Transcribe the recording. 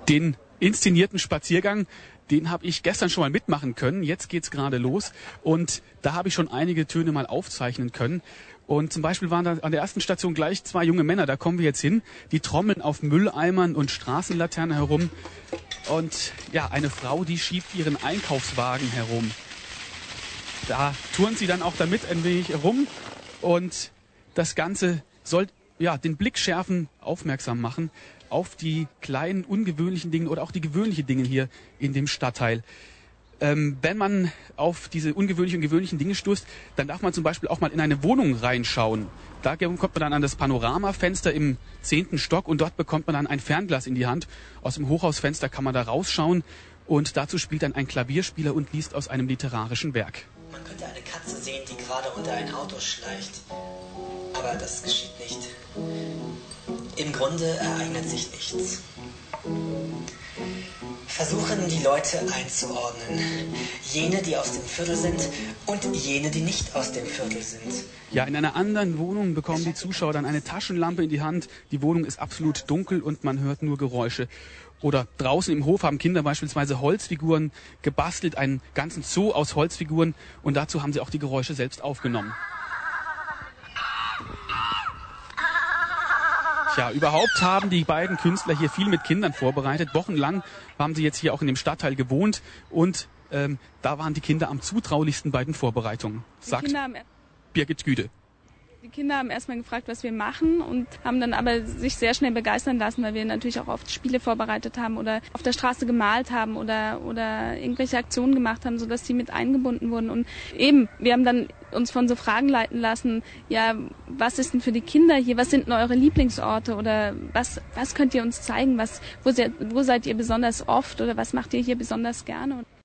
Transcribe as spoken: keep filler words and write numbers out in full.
Den inszenierten Spaziergang, den habe ich gestern schon mal mitmachen können. Jetzt geht's gerade los und da habe ich schon einige Töne mal aufzeichnen können. Und zum Beispiel waren da an der ersten Station gleich zwei junge Männer, da kommen wir jetzt hin. Die trommeln auf Mülleimern und Straßenlaternen herum. Und ja, eine Frau, die schiebt ihren Einkaufswagen herum. Da turnt sie dann auch damit ein wenig herum. Und das Ganze soll ja den Blick schärfen, aufmerksam machen auf die kleinen, ungewöhnlichen Dinge oder auch die gewöhnlichen Dinge hier in dem Stadtteil. Ähm, wenn man auf diese ungewöhnlichen und gewöhnlichen Dinge stößt, dann darf man zum Beispiel auch mal in eine Wohnung reinschauen. Da kommt man dann an das Panoramafenster im zehnten Stock und dort bekommt man dann ein Fernglas in die Hand. Aus dem Hochhausfenster kann man da rausschauen und dazu spielt dann ein Klavierspieler und liest aus einem literarischen Werk. Man könnte eine Katze sehen, die gerade unter ein Auto schleicht. Aber das geschieht nicht. Im Grunde ereignet sich nichts. Versuchen die Leute einzuordnen. Jene, die aus dem Viertel sind und jene, die nicht aus dem Viertel sind. Ja, in einer anderen Wohnung bekommen die Zuschauer dann eine Taschenlampe in die Hand. Die Wohnung ist absolut dunkel und man hört nur Geräusche. Oder draußen im Hof haben Kinder beispielsweise Holzfiguren gebastelt, einen ganzen Zoo aus Holzfiguren. Und dazu haben sie auch die Geräusche selbst aufgenommen. Ja, überhaupt haben die beiden Künstler hier viel mit Kindern vorbereitet. Wochenlang haben sie jetzt hier auch in dem Stadtteil gewohnt und ähm, da waren die Kinder am zutraulichsten bei den Vorbereitungen, sagt Birgit Güde. Die Kinder haben erstmal gefragt, was wir machen und haben dann aber sich sehr schnell begeistern lassen, weil wir natürlich auch oft Spiele vorbereitet haben oder auf der Straße gemalt haben oder oder irgendwelche Aktionen gemacht haben, sodass sie mit eingebunden wurden. Und eben, wir haben dann uns von so Fragen leiten lassen, ja, was ist denn für die Kinder hier, was sind denn eure Lieblingsorte oder was was könnt ihr uns zeigen, was wo, se, wo seid ihr besonders oft oder was macht ihr hier besonders gerne?